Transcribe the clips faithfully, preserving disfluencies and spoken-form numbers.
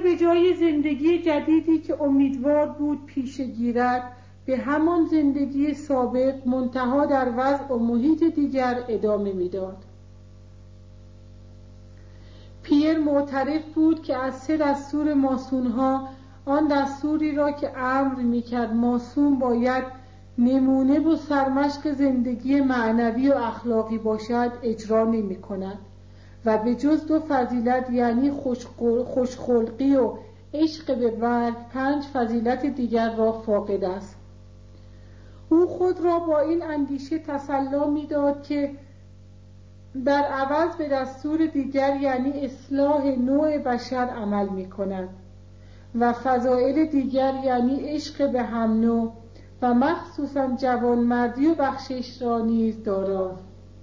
به جای زندگی جدیدی که امیدوار بود پیش گیرد، به همان زندگی سابق منتها در وضع و محیط دیگر ادامه میداد. پیر معترف بود که از سه دستور ماسونها آن دستوری را که امر میکرد ماسون باید نمونه و سرمشق زندگی معنوی و اخلاقی باشد اجرا نمی کند و به جز دو فضیلت یعنی خوشخلقی و عشق به مرگ پنج فضیلت دیگر را فاقد است. او خود را با این اندیشه تسلی می‌داد که در عوض به دستور دیگر یعنی اصلاح نوع بشر عمل می‌کند و فضائل دیگر یعنی عشق به هم نوع و مخصوصاً جوانمردی و بخشش را نیز دارد.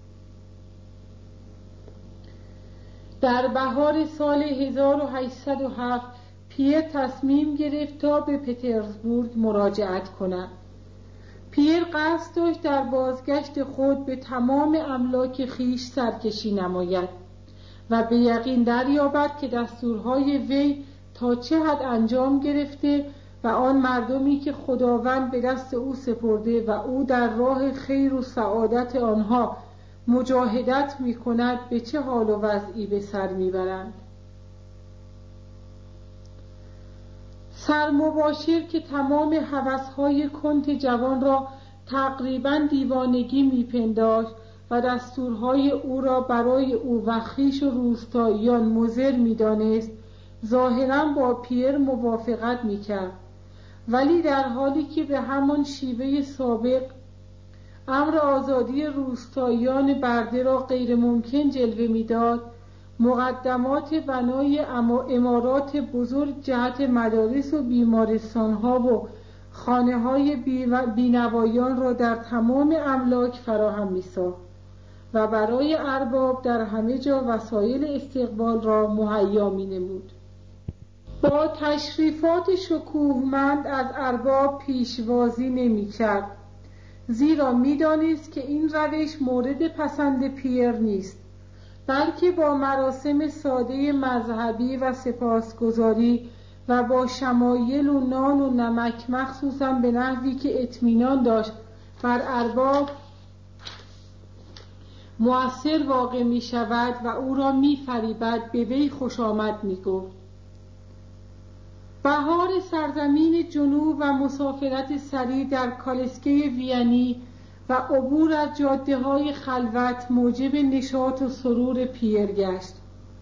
در بهار سال هزار و هشتصد و هفت پیر تصمیم گرفت تا به پترزبورگ مراجعت کند. پیر قصد داشت در بازگشت خود به تمام املاک خیش سرکشی نماید و به یقین دریابد که دستورهای وی تا چه حد انجام گرفته و آن مردمی که خداوند به دست او سپرده و او در راه خیر و سعادت آنها مجاهدت می کند به چه حال و وضعی به سر می برند. سرمباشر که تمام هوس‌های کنت جوان را تقریباً دیوانگی می پنداشت و دستورهای او را برای او و خویش و روستاییان مضر می دانست، ظاهراً با پیر موافقت می کرد، ولی در حالی که به همان شیوه سابق امر آزادی روستاییان برده را غیر ممکن جلوه میداد، مقدمات بنای امارات بزرگ جهت مدارس و بیمارستانها و خانه های بینوایان را در تمام املاک فراهم می‌ساخت و برای ارباب در همه جا وسایل استقبال را مهیا می‌نمود. با تشریفات شکوهمند از ارباب پیشوازی نمی‌کرد، زیرا می‌دانست که این روش مورد پسند پیر نیست، بلکه با مراسم ساده مذهبی و سپاسگزاری و با شمایل و نان و نمک مخصوصاً به نحوی که اطمینان داشت بر ارباب مؤثر واقع می شود و او را می فریبد به وی خوش آمد می گفت. بهار سرزمین جنوب و مسافرت سریع در کالسکه وینی و عبور از جاده های خلوت موجب نشاط و سرور پیر گشت.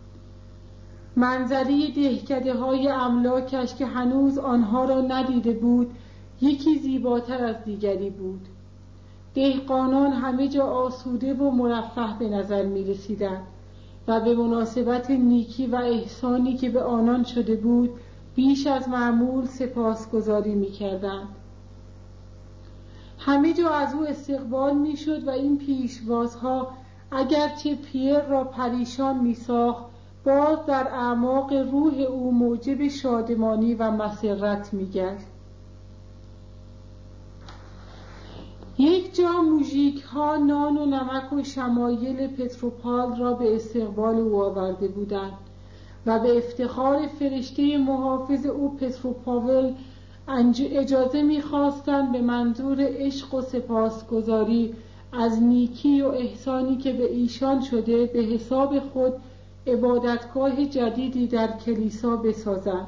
منظری دهکده های املاکش که هنوز آنها را ندیده بود یکی زیباتر از دیگری بود. دهقانان همه جا آسوده و مرفه به نظر می رسیدند و به مناسبت نیکی و احسانی که به آنان شده بود بیش از معمول سپاسگزاری می کردند. همه جا از او استقبال می شد و این پیشوازها اگرچه پیر را پریشان می ساخت باز در اعماق روح او موجب شادمانی و مسرت می گشت. یک جا موژیک ها نان و نمک و شمایل پتروپال را به استقبال او آورده بودند و به افتخار فرشته محافظ او پتروپاول اجازه می‌خواستند به منظور عشق و سپاسگزاری از نیکی و احسانی که به ایشان شده به حساب خود عبادتگاه جدیدی در کلیسا بسازند.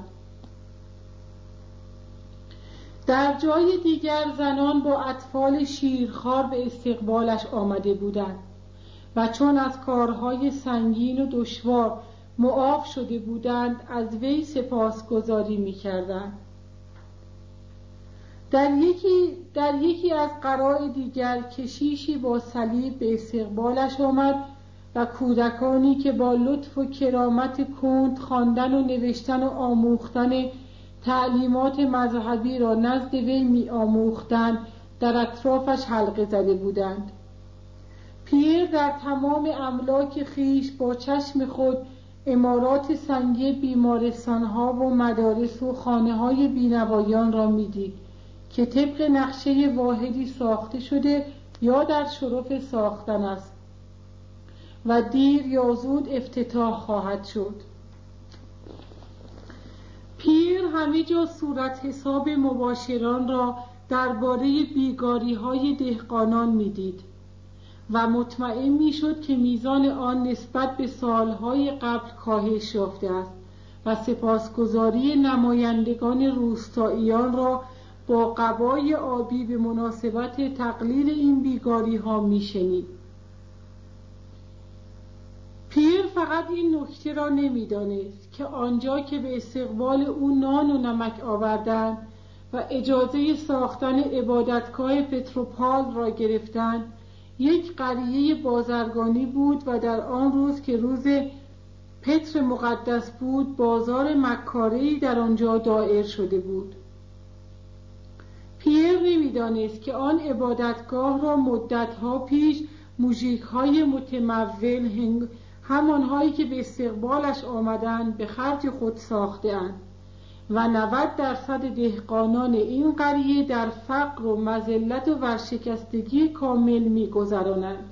در جای دیگر زنان با اطفال شیرخوار به استقبالش آمده بودند و چون از کارهای سنگین و دشوار معاف شده بودند از وی سپاسگزاری می‌کردند. در یکی در یکی از قرای دیگر کشیشی با صلیب به استقبالش آمد و کودکانی که با لطف و کرامت کند خواندن و نوشتن و آموختن تعلیمات مذهبی را نزد وی می آموختند در اطرافش حلقه زده بودند. پیر در تمام املاک خیش با چشم خود عمارات سنگی بیمارستانها و مدارس و خانه‌های بینوایان را می‌دید که طبق نقشه واحدی ساخته شده یا در شرف ساختن است و دیر یا زود افتتاح خواهد شد. همه جا صورت حساب مباشران را درباره بیگاری‌های دهقانان می‌دید و مطمئن می‌شد که میزان آن نسبت به سالهای قبل کاهش یافته است و سپاسگزاری نمایندگان روستاییان را با قبای آبی به مناسبت تقلیل این بیگاری‌ها می‌شنید. پیر فقط این نکته را نمی‌دانست که آنجا که به استقبال او نان و نمک آوردند و اجازه ساختن عبادتگاه پتروپال را گرفتند، یک قریه بازرگانی بود و در آن روز که روز پتر مقدس بود، بازار مکاره‌ای در آنجا دایر شده بود. پیر نمی‌دانست که آن عبادتگاه را مدت‌ها پیش موژیک‌های متمول، همانهایی که به استقبالش آمدند، به خرج خود ساخته‌اند و نود درصد دهقانان این قریه در فقر و مذلت و ورشکستگی کامل می‌گذرانند.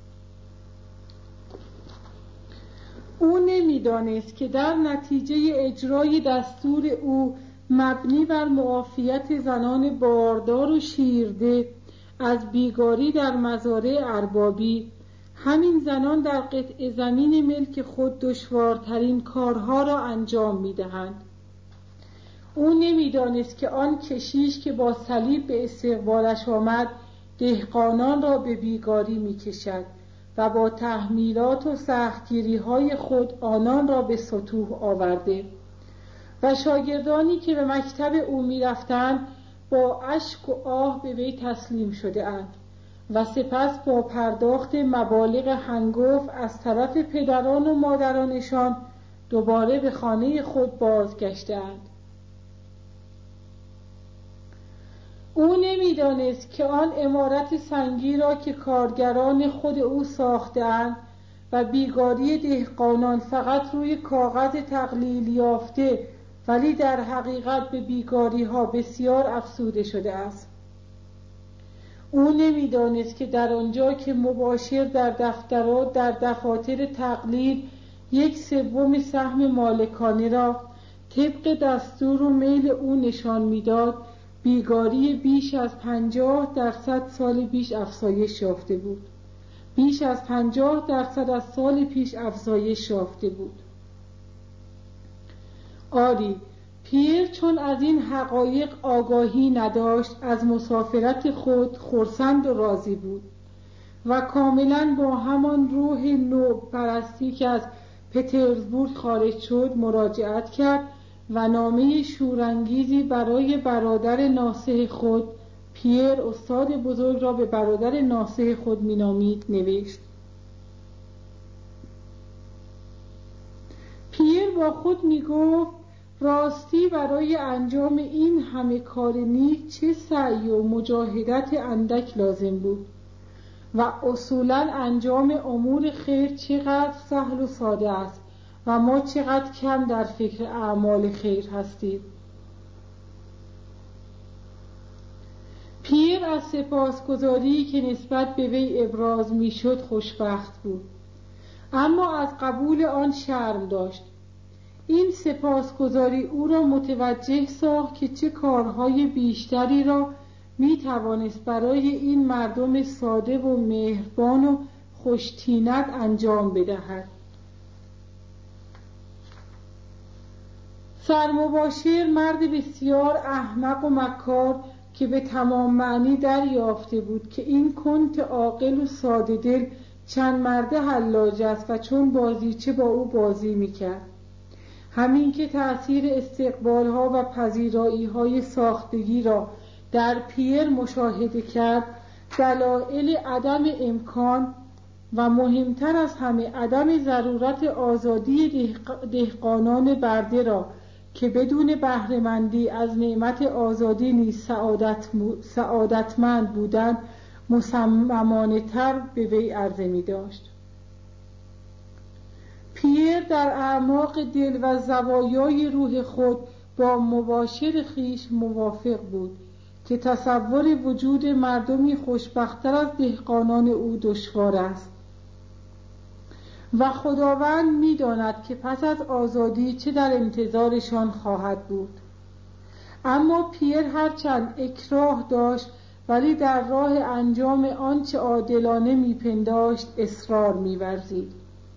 او نمی‌دانست که در نتیجه اجرای دستور او مبنی بر معافیت زنان باردار و شیرده از بیگاری در مزارع اربابی، همین زنان در قطع زمین ملک خود دشوارترین کارها را انجام می‌دهند. او نمی‌دانست که آن کشیش که با صلیب به استقبالش آمد، دهقانان را به بیگاری می‌کشد و با تحمیلات و سختگیری‌های خود آنان را به سطوح آورده و شاگردانی که به مکتب او می‌رفتند با اشک و آه به وی تسلیم شده‌اند و سپس با پرداخت مبالغ هنگفت از طرف پدران و مادرانشان دوباره به خانه خود بازگشته‌اند. او نمی‌دانست که آن عمارت سنگی را که کارگران خود او ساخته‌اند و بیگاری دهقانان فقط روی کاغذ تقلیل یافته ولی در حقیقت به بیگاری‌ها بسیار افزوده شده است. او نمی‌دانست که در آنجا که مباشر در دفترات در دفاتر تقلیل یک سوم سهم مالکانه را طبق دستور و میل او نشان می‌داد، بیگاری بیش از پنجاه درصد سال پیش افزایش یافته بود. بیش از پنجاه درصد از سال پیش افزایش یافته بود. آری، پیر چون از این حقایق آگاهی نداشت، از مسافرت خود خرسند و راضی بود و کاملا با همان روح نو پرستی که از پترزبورگ خارج شد مراجعت کرد و نامه شورانگیزی برای برادر ناصح خود، پیر استاد بزرگ را به برادر ناصح خود مینامید، نوشت. پیر با خود میگفت راستی برای انجام این همه کار نیک چه سعی و مجاهدت اندک لازم بود و اصولاً انجام امور خیر چقدر سهل و ساده است و ما چقدر کم در فکر اعمال خیر هستیم. پیر از سپاسگزاری که نسبت به وی ابراز میشد خوشبخت بود، اما از قبول آن شرم داشت. این سپاسگزاری او را متوجه ساخت که چه کارهای بیشتری را می توانست برای این مردم ساده و مهربان و خوش‌طینت انجام بدهد. سرمباشر مرد بسیار احمق و مکار که به تمام معنی دریافته بود که این کنت عاقل و ساده دل چند مرده حلاج است و چون بازیچه با او بازی میکرد. همین که تأثیر استقبالها و پذیرایی‌های ساختگی را در پیر مشاهده کرد، دلایل عدم امکان و مهمتر از همه عدم ضرورت آزادی دهقانان برده را که بدون بهره‌مندی از نعمت آزادی نیز سعادت سعادتمند بودند مصممانه تر به وی عرضه می داشت. پیر در اعماق دل و زوایای روح خود با مباشر خویش موافق بود که تصور وجود مردمی خوشبخت‌تر از دهقانان او دشوار است و خداوند می‌داند که پس از آزادی چه در انتظارشان خواهد بود. اما پیر هرچند اکراه داشت ولی در راه انجام آنچه عادلانه میپنداشت اصرار می‌ورزید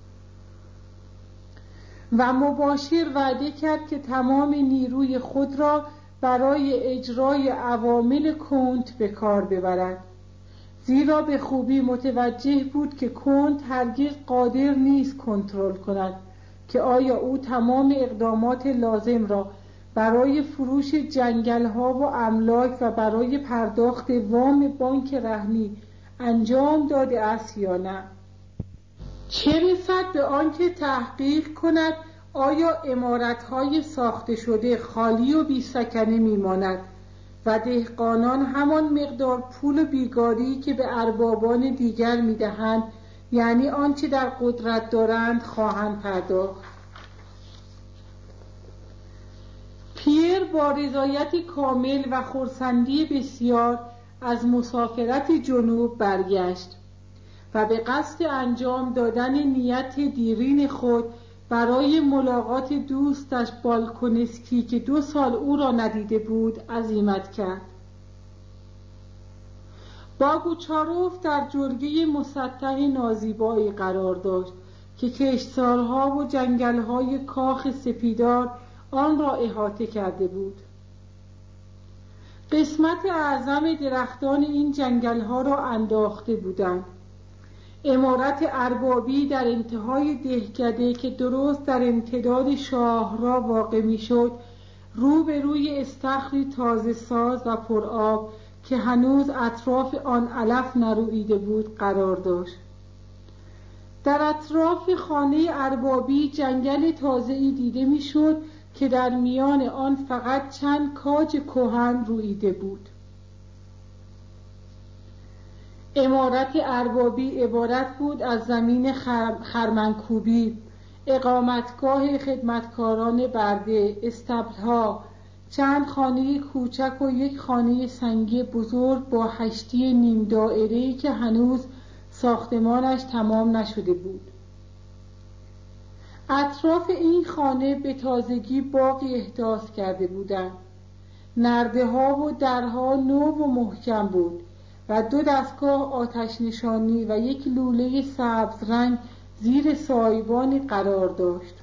و مباشر وعده کرد که تمام نیروی خود را برای اجرای عوامل کنت به کار ببرد، زیرا به خوبی متوجه بود که کنت هرگز قادر نیست کنترل کند که آیا او تمام اقدامات لازم را برای فروش جنگل‌ها و املاک و برای پرداخت وام بانک رهنی انجام داده است یا نه. چه رسد به آنکه تحقیق کند آیا عمارت‌های ساخته شده خالی و بی‌سکنه می‌ماند و دهقانان همان مقدار پول بیگاری که به اربابان دیگر می‌دهند، یعنی آنچه در قدرت دارند، خواهند پرداخت. پیر با رضایتی کامل و خرسندی بسیار از مسافرت جنوب برگشت و به قصد انجام دادن نیت دیرین خود برای ملاقات دوستش بالکونسکی که دو سال او را ندیده بود عزیمت کرد. باگوچاروف در جلگه مسطح نازیبایی قرار داشت که کشتزارها و جنگل‌های کاخ سپیدار آن را احاطه کرده بود. قسمت اعظم درختان این جنگل‌ها را انداخته بودند. عمارت اربابی در انتهای دهکده که درست در امتداد شاهراه واقع می‌شد، رو به روی استخری تازه ساز و پرآب که هنوز اطراف آن علف نرویده بود قرار داشت. در اطراف خانه اربابی جنگل تازه‌ای دیده می‌شد که در میان آن فقط چند کاج کهن رویده بود. عمارت اربابی عبارت بود از زمین خر... خرمنکوبی، اقامتگاه خدمتکاران برده، استبل‌ها، چند خانه کوچک و یک خانه سنگی بزرگ با هشتی نیم دائره‌ای که هنوز ساختمانش تمام نشده بود. اطراف این خانه به تازگی باغی احداث کرده بودند. نرده ها و درها نو و محکم بود و دو دستگاه آتش نشانی و یک لوله سبز رنگ زیر سایبانی قرار داشت.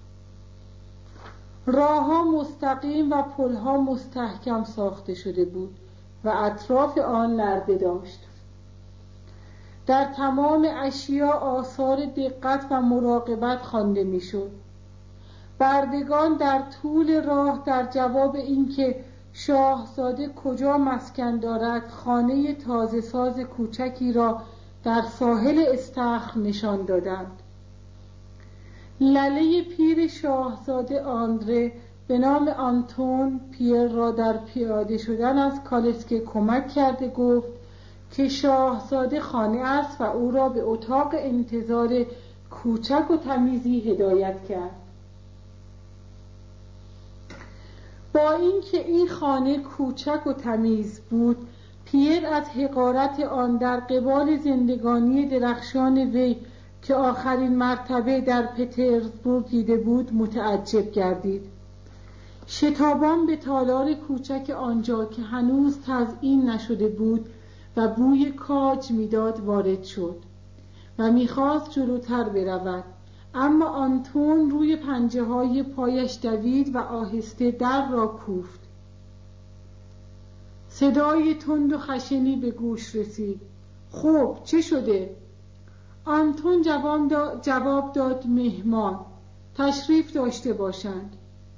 راه‌ها مستقیم و پل‌ها مستحکم ساخته شده بود و اطراف آن نرده داشت. در تمام اشیا آثار دقت و مراقبت خوانده می‌شد. بردگان در طول راه در جواب اینکه شاهزاده کجا مسکن دارد خانه تازه ساز کوچکی را در ساحل استخر نشان دادند. لله پیر شاهزاده آندره به نام آنتون پیر را در پیاده شدن از کالسکه کمک کرده گفت که شاهزاده خانه است و او را به اتاق انتظار کوچک و تمیزی هدایت کرد. با اینکه این خانه کوچک و تمیز بود، پیر از حقارت آن در قبال زندگانی درخشان وی که آخرین مرتبه در پترزبورگ دیده بود متعجب گردید. شتابان به تالار کوچک آنجا که هنوز تزیین نشده بود و بوی کاج میداد وارد شد و میخواست جلوتر برود، اما آنتون روی پنجه های پایش دوید و آهسته در را کوفت. صدای تند و خشنی به گوش رسید. خب چه شده؟ آنتون جواب داد, جواب داد مهمان تشریف داشته باشند.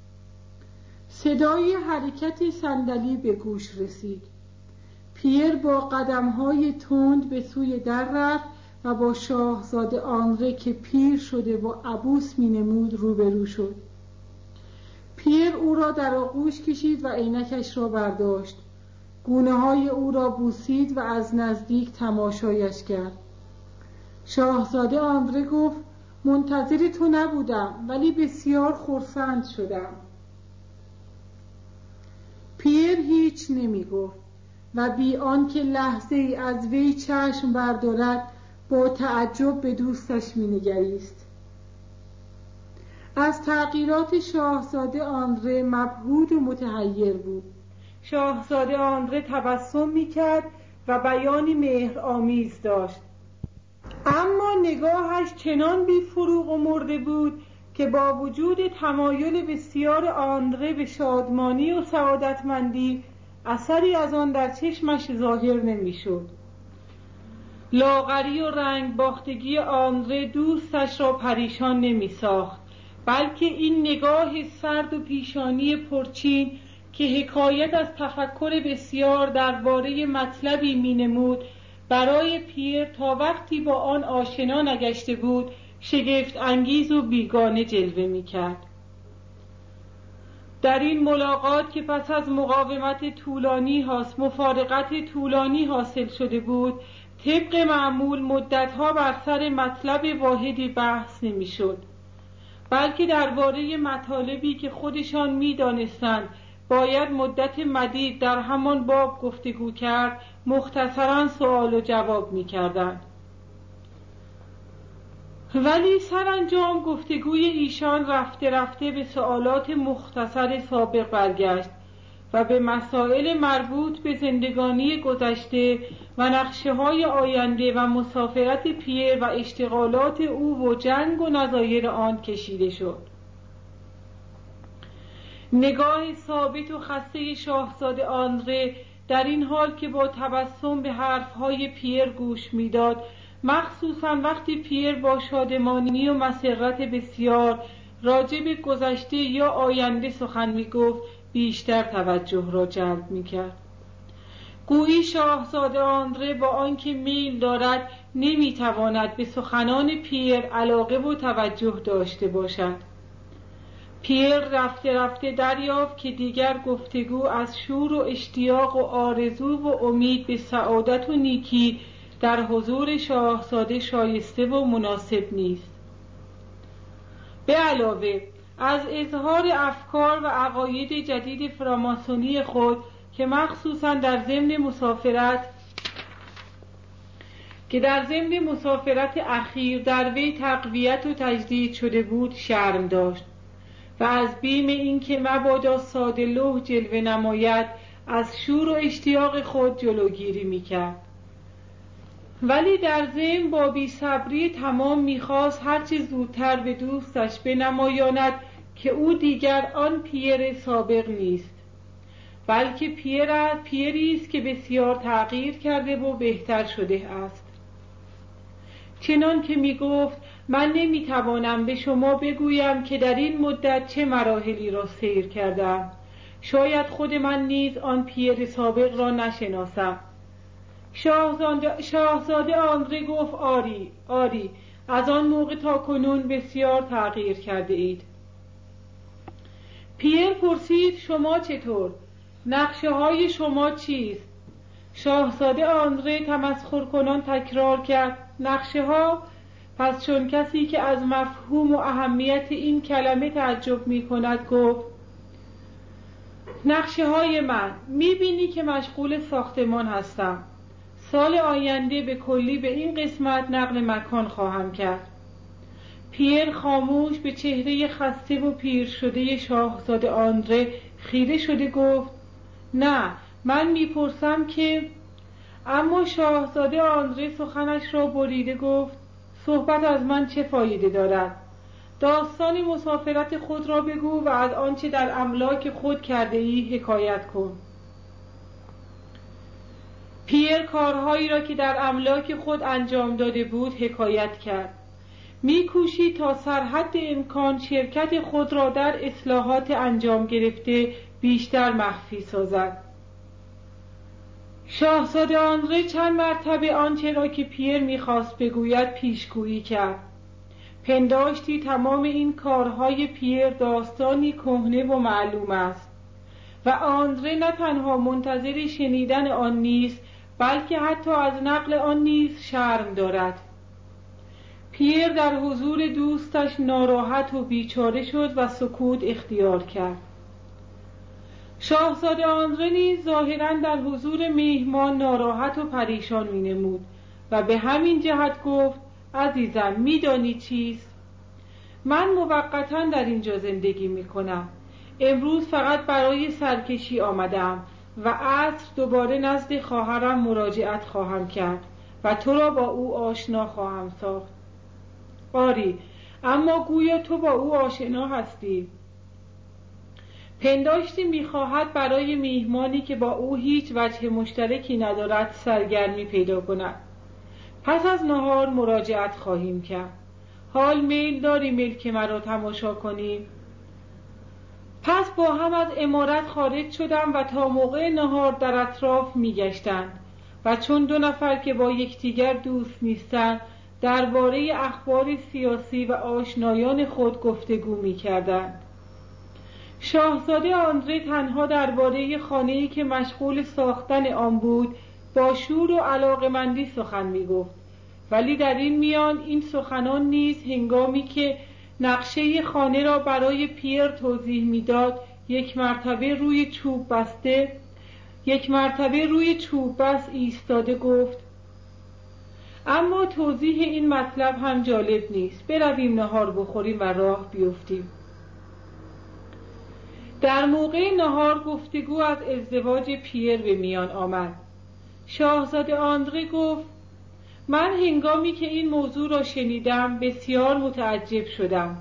صدای حرکت صندلی به گوش رسید. پیر با قدم‌های تند به سوی در رفت و با شاهزاده آندره که پیر شده و عبوس می‌نمود روبرو شد. پیر او را در آغوش کشید و عینکش را برداشت. گونه‌های او را بوسید و از نزدیک تماشایش کرد. شاهزاده آندره گفت منتظر تو نبودم ولی بسیار خرسند شدم. پیر هیچ نمی گفت و بی آنکه لحظه ای از وی چشم بردارد با تعجب به دوستش می نگریست. از تغییرات شاهزاده آندره مبهوت و متحیر بود. شاهزاده آندره تبسم می‌کرد و بیانی مهرآمیز داشت، اما نگاهش چنان بی فروغ و مرده بود که با وجود تمایل بسیار آندره به شادمانی و سعادتمندی اثری از آن در چشمش ظاهر نمی‌شد. لاغری و رنگ باختگی آندره دوستش را پریشان نمی‌ساخت، بلکه این نگاه سرد و پیشانی پرچین که حکایت از تفکر بسیار درباره مطلبی می‌نمود برای پیر تا وقتی با آن آشنا نگشته بود شگفت انگیز و بیگانه جلوه می‌کرد. در این ملاقات که پس از مقاومت طولانی حاصل مفارقت طولانی حاصل شده بود، طبق معمول مدتها بر سر مطلب واحدی بحث نمی‌شد، بلکه درباره مطالبی که خودشان می‌دانستند باید مدت مدید در همان باب گفتگو کرد مختصراً سوال و جواب می‌کردند. ولی سرانجام گفتگوی ایشان رفته رفته به سوالات مختصر سابق برگشت و به مسائل مربوط به زندگانی گذشته و نقشه‌های آینده و مسافرت پیر و اشتغالات او و جنگ و نظایر آن کشیده شد. نگاه ثابت و خسته شاهزاده آندره در این حال که با تبسم به حرفهای پیر گوش میداد، مخصوصاً وقتی پیر با شادمانی و مسرت بسیار راجع به گذشته یا آینده سخن میگفت، بیشتر توجه را جلب میکرد. گویی شاهزاده آندره با آنکه میل دارد نمیتواند به سخنان پیر علاقه و توجه داشته باشد. پیر رفته رفته دریافت که دیگر گفتگو از شور و اشتیاق و آرزو و امید به سعادت و نیکی در حضور شاهزاده شایسته و مناسب نیست. به علاوه از اظهار افکار و عقاید جدید فراماسونی خود که مخصوصاً در ضمن مسافرت که در ضمن مسافرت اخیر در وی تقویت و تجدید شده بود شرم داشت و از بیم اینکه مبادا ساده لوح جلوه نماید از شور و اشتیاق خود جلوگیری میکرد. ولی در ضمن با بی‌صبری تمام میخواست هرچه زودتر به دوستش بنمایاند که او دیگر آن پیر سابق نیست، بلکه پیر پیری است که بسیار تغییر کرده و بهتر شده است. چنان که میگفت من نمیتوانم به شما بگویم که در این مدت چه مراحلی را سیر کردم، شاید خود من نیز آن پیر سابق را نشناسم. شاهزاده, شاهزاده آندره گفت آری آری از آن موقع تا کنون بسیار تغییر کرده اید. پیر پرسید شما چطور؟ نقشه های شما چیست؟ شاهزاده آندره تمسخر کنان تکرار کرد نقشه ها؟ پس چون کسی که از مفهوم و اهمیت این کلمه تعجب می کند گفت نقشه های من، می بینی که مشغول ساختمان هستم. سال آینده به کلی به این قسمت نقل مکان خواهم کرد. پیر خاموش به چهره خسته و پیر شده شاهزاده آندره خیره شده گفت نه من میپرسم که. اما شاهزاده آندره سخنش را بریده گفت صحبت از من چه فایده دارد؟ داستان مسافرت خود را بگو و از آنچه در املاک خود کرده ای حکایت کن. پیر کارهایی را که در املاک خود انجام داده بود حکایت کرد. می‌کوشید تا سرحد امکان شرکت خود را در اصلاحات انجام گرفته بیشتر مخفی سازد. شاهزاده آندره چند مرتبه آنچه را که پیر می‌خواست بگوید پیشگویی کرد. پنداشتی تمام این کارهای پیر داستانی کهنه و معلوم است و آندره نه تنها منتظر شنیدن آن نیست بلکه حتی از نقل آن نیز شرم دارد. پیر در حضور دوستش ناراحت و بیچاره شد و سکوت اختیار کرد. شاهزاده آندره نیز ظاهراً در حضور میهمان ناراحت و پریشان می‌نمود و به همین جهت گفت عزیزم می‌دانی چیست؟ من موقتاً در اینجا زندگی می کنم. امروز فقط برای سرکشی آمدم و عصر دوباره نزد خواهرم مراجعت خواهم کرد و تو را با او آشنا خواهم ساخت. آری، اما گویا تو با او آشنا هستی. پنداشتی می‌خواهد برای میهمانی که با او هیچ وجه مشترکی ندارد سرگرمی پیدا کند. پس از نهار مراجعت خواهیم کرد. حال میل داری ملک مرا تماشا کنیم؟ پس با هم از عمارت خارج شدم و تا موقع نهار در اطراف می‌گشتند و چون دو نفر که با یکدیگر دوست نیستند درباره اخبار سیاسی و آشنایان خود گفتگو می‌کردند. شاهزاده آندره تنها درباره خانه‌ای که مشغول ساختن آن بود با شور و علاقه‌مندی سخن می‌گفت، ولی در این میان این سخنان نیز هنگامی که نقشه خانه را برای پیر توضیح می‌داد یک مرتبه روی چوب بسته یک مرتبه روی چوب بس ایستاده گفت: اما توضیح این مطلب هم جالب نیست، برویم نهار بخوریم و راه بیفتیم. در موقع نهار گفتگو از ازدواج پیر به میان آمد. شاهزاده آندره گفت: من هنگامی که این موضوع را شنیدم بسیار متعجب شدم.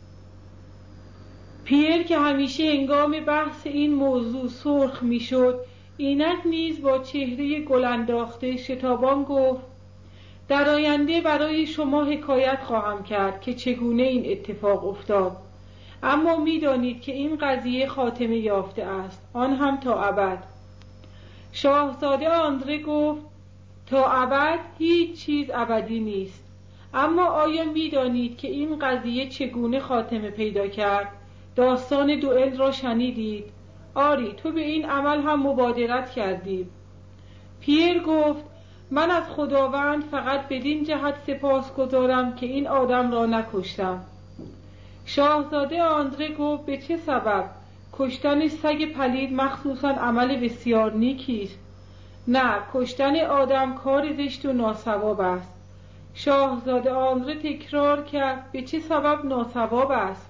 پیر که همیشه هنگام بحث این موضوع سرخ میشد، اینک نیز با چهره گل انداخته شتابان گفت: در آینده برای شما حکایت خواهم کرد که چگونه این اتفاق افتاد، اما می‌دانید که این قضیه خاتمه یافته است، آن هم تا ابد. شاهزاده آندره گفت: تا ابد هیچ چیز ابدی نیست. اما آیا می‌دانید که این قضیه چگونه خاتمه پیدا کرد؟ داستان دوئل را شنیدید؟ آری، تو به این عمل هم مبادرت کردی. پیر گفت: من از خداوند فقط بدین جهت سپاسگزارم که این آدم را نکشتم. شاهزاده آندره گفت: به چه سبب؟ کشتن سگ پلید مخصوصاً عمل بسیار نیکی است. نه، کشتن آدم کار زشت و ناصواب است. شاهزاده آندره تکرار کرد: به چه سبب ناصواب است؟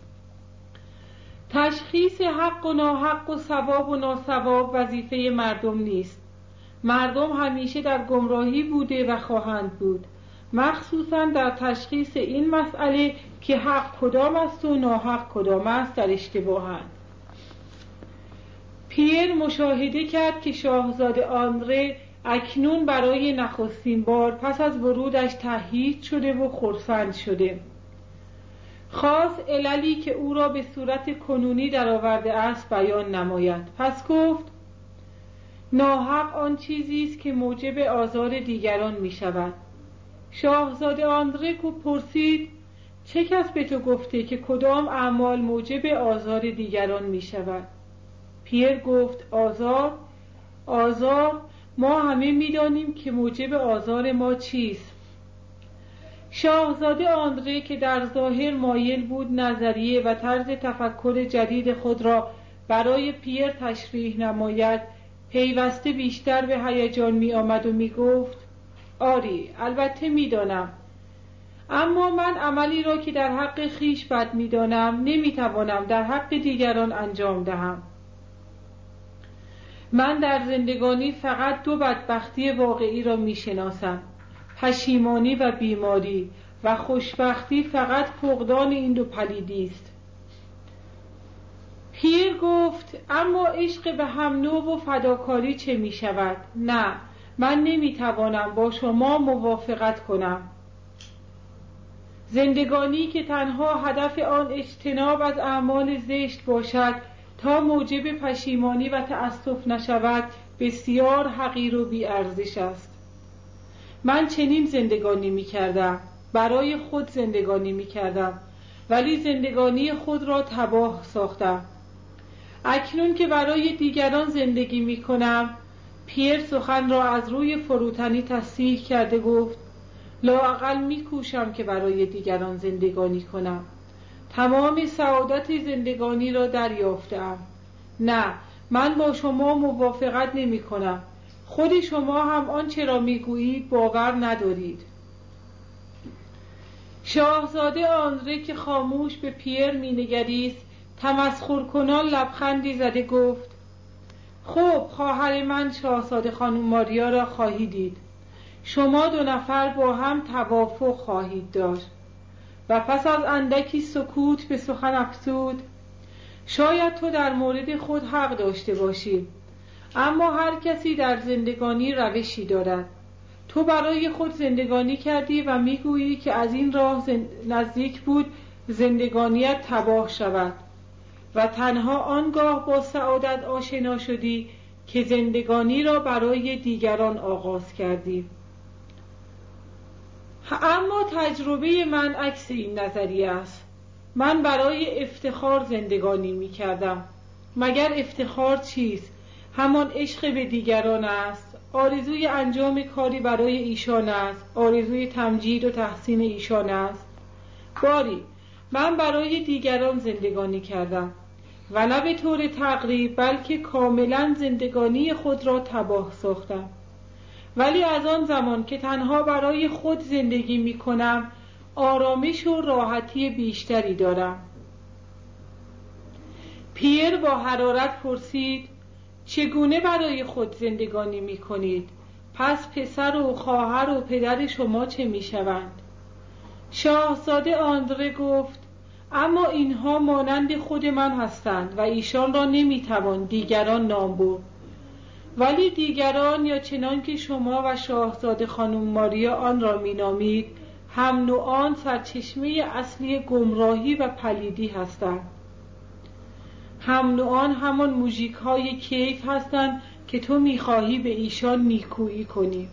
تشخیص حق و ناحق و صواب و ناصواب وظیفه مردم نیست. مردم همیشه در گمراهی بوده و خواهند بود، مخصوصاً در تشخیص این مسئله که حق کدام است و ناحق کدام است در اشتباهند. پیر مشاهده کرد که شاهزاده آندره اکنون برای نخستین بار پس از ورودش تهییج شده و خرسند شده. خواست عللی که او را به صورت کنونی درآورده است بیان نماید. پس گفت: ناحق آن چیزی است که موجب آزار دیگران می شود. شاهزاده آندره پرسید: چه کس به تو گفته که کدام اعمال موجب آزار دیگران می شود؟ پیر گفت: آزار؟ آزار؟ ما همه می دانیم که موجب آزار ما چیست. شاهزاده آندره که در ظاهر مایل بود نظریه و طرز تفکر جدید خود را برای پیر تشریح نماید، پیوسته بیشتر به هیجان می آمد و می گفت: آری، البته می دانم، اما من عملی را که در حق خیش بد می دانم نمی توانم در حق دیگران انجام دهم. من در زندگانی فقط دو بدبختی واقعی را می شناسم: پشیمانی و بیماری، و خوشبختی فقط فقدان این دو پلیدی است. پیر گفت: اما عشق به هم نوع و فداکاری چه می شود؟ نه، من نمی توانم با شما موافقت کنم. زندگانی که تنها هدف آن اجتناب از اعمال زشت باشد تا موجب پشیمانی و تأسف نشود بسیار حقیر و بی ارزش است. من چنین زندگانی می کردم، برای خود زندگانی می کردم، ولی زندگانی خود را تباه ساختم. اکنون که برای دیگران زندگی می کنم، پیر سخن را از روی فروتنی تصحیح کرده گفت: لااقل می کوشم که برای دیگران زندگانی کنم. تمام سعادت زندگانی را دریافتم. نه، من با شما موافقت نمی کنم. خود شما هم آنچه را می گویید باور ندارید. شاهزاده آندره که خاموش به پیر مینگریست تمسخر کنان لبخندی زده گفت: خب خواهر من شاهزاده خانم ماریا را خواهی دید. شما دو نفر با هم توافق خواهید داشت. و پس از اندکی سکوت به سخن افزود: شاید تو در مورد خود حق داشته باشی، اما هر کسی در زندگانی روشی دارد. تو برای خود زندگانی کردی و میگویی که از این راه نزدیک بود زندگانیت تباه شود و تنها آنگاه با سعادت آشنا شدی که زندگانی را برای دیگران آغاز کردی. اما تجربه من عکس این نظریه است. من برای افتخار زندگانی می کردم. مگر افتخار چیست؟ همان عشق به دیگران است، آرزوی انجام کاری برای ایشان است، آرزوی تمجید و تحسین ایشان است. باری من برای دیگران زندگانی کردم و نه به طور تقریب بلکه کاملا زندگانی خود را تباه ساختم. ولی از آن زمان که تنها برای خود زندگی می کنم آرامش و راحتی بیشتری دارم. پیر با حرارت پرسید: چگونه برای خود زندگانی می کنید؟ پس پسر و خواهر و پدر شما چه می شوند؟ شاهزاده آندره گفت: اما اینها مانند خود من هستند و ایشان را نمی توان دیگران نام برد. ولی دیگران، یا چنان که شما و شاهزاده خانم ماریا آن را می نامید، هم نوعان سرچشمه اصلی گمراهی و پلیدی هستند. هم نوعان همان موژیک های کیف هستند که تو می خواهی به ایشان نیکویی کنی.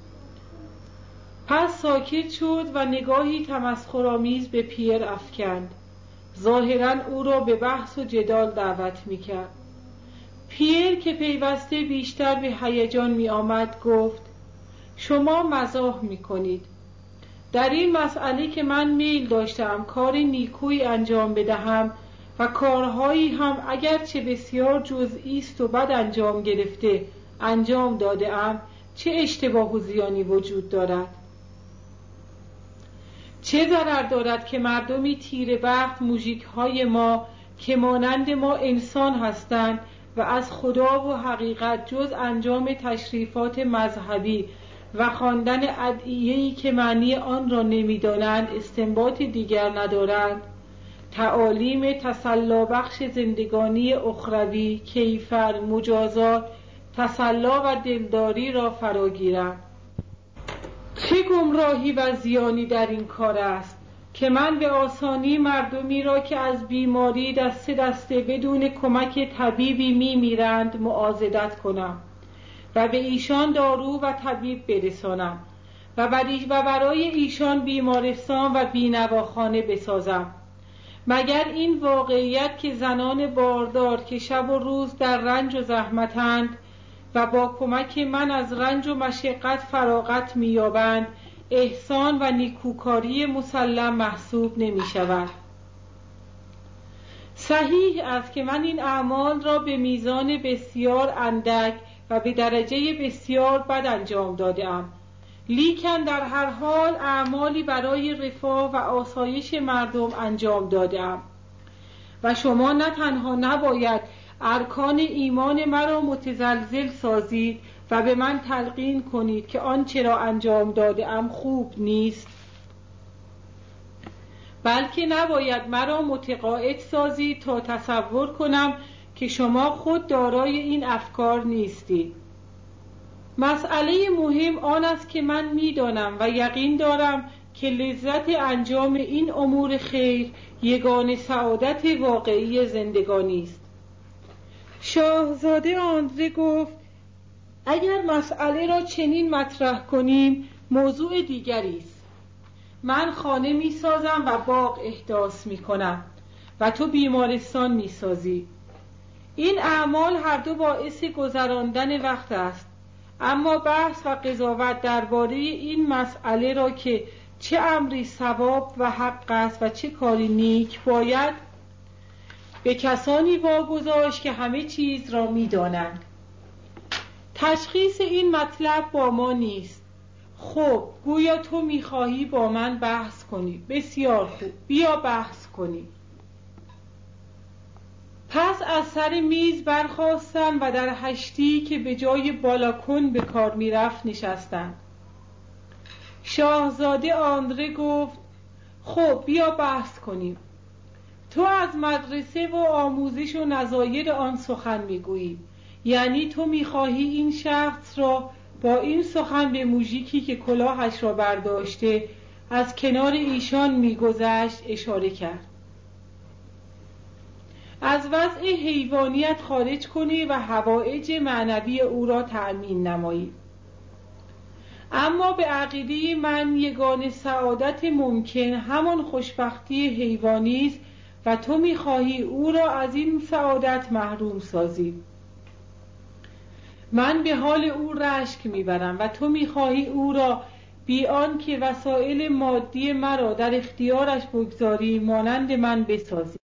پس ساکت شد و نگاهی تمسخرآمیز به پیر افکند. ظاهراً او را به بحث و جدال دعوت می کرد. پیر که پیوسته بیشتر به هیجان می آمد گفت: شما مزاح می کنید. در این مسئله که من میل داشتم کار نیکویی انجام بدهم و کارهایی هم اگرچه بسیار جزئی است و بد انجام گرفته انجام داده ام، چه اشتباه و زیانی وجود دارد؟ چه ضرر دارد که مردمی تیره بخت موژیک های ما که مانند ما انسان هستند و از خدا و حقیقت جز انجام تشریفات مذهبی و خواندن ادعیه‌ای که معنی آن را نمی‌دانند استنباط دیگر ندارند، تعالیم تسلی زندگانی اخروی، کیفر، مجازات، تسلی و دلداری را فراگیرند. چه گمراهی و زیانی در این کار است که من به آسانی مردمی را که از بیماری دسته دسته بدون کمک طبیبی میمیرند معاضدت کنم و به ایشان دارو و طبیب برسانم و برای ایشان بیمارستان و بینواخانه بسازم. مگر این واقعیت که زنان باردار که شب و روز در رنج و زحمتند و با کمک من از رنج و مشقت فراغت می‌یابند احسان و نیکوکاری مسلم محسوب نمی شود؟ صحیح است که من این اعمال را به میزان بسیار اندک و به درجه بسیار بد انجام دادم، لیکن در هر حال اعمالی برای رفاه و آسایش مردم انجام دادم و شما نه تنها نباید ارکان ایمان مرا متزلزل سازید و به من تلقین کنید که آنچه را انجام دادم خوب نیست، بلکه نباید مرا متقاعد سازید تا تصور کنم که شما خود دارای این افکار نیستید. مسئله مهم آن است که من می‌دانم و یقین دارم که لذت انجام این امور خیر یگانه سعادت واقعی زندگانی است. شاهزاده آندره گفت: اگر مسئله را چنین مطرح کنیم موضوع دیگری است. من خانه می سازم و باغ احداث می کنم و تو بیمارستان می سازی. این اعمال هر دو باعث گذراندن وقت است، اما بحث و قضاوت درباره این مسئله را که چه امری ثواب و حق است و چه کاری نیک باید به کسانی واگذاشت که همه چیز را می دانند. تشخیص این مطلب با ما نیست. خب گویا تو میخواهی با من بحث کنی. بسیار خوب، بیا بحث کنی. پس از سر میز برخاستند و در هشتی که به جای بالاکن به کار میرفت نشستند. شاهزاده آندره گفت خب بیا بحث کنیم. تو از مدرسه و آموزش و نظایر آن سخن میگویی، یعنی تو میخواهی این شخص را با این سخن به موژیکی که کلاهش را برداشته از کنار ایشان میگذشت اشاره کرد، از وضع حیوانیت خارج کنی و حوائج معنوی او را تأمین نمایی. اما به عقیده من یگانه سعادت ممکن همان خوشبختی حیوانی است و تو می‌خواهی او را از این سعادت محروم سازی. من به حال او رشک می‌برم و تو می‌خواهی او را بی آنکه وسایل مادی مرا در اختیارش بگذاری مانند من بسازی.